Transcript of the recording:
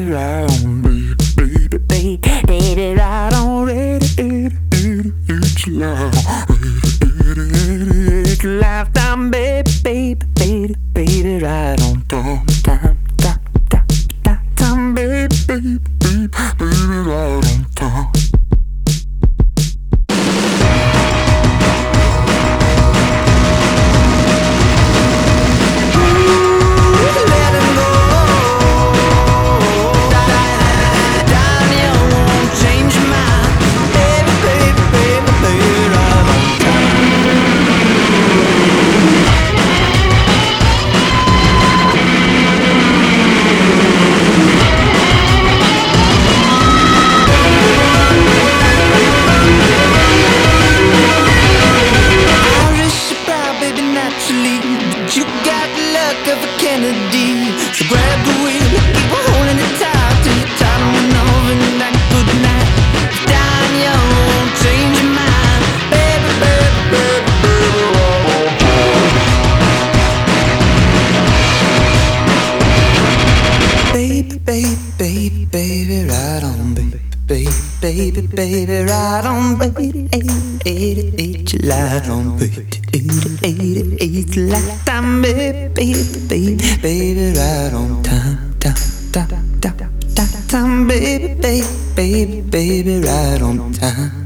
right on, baby, baby, baby, right on, it's live, it's lifetime, baby, baby, baby, baby, right on time, time, baby, baby, baby, baby, right on time. But you got the luck of a Kennedy. So grab the wheel, keep holding it tight till you're tired and went off and that good night. Dying young won't change your mind, baby, baby, baby, baby, baby, baby, baby, right on, baby, baby, baby, right on, baby, 88, you light on, baby. 88, lifetime, baby, baby, baby, right on time, time, baby, baby, baby, right on time.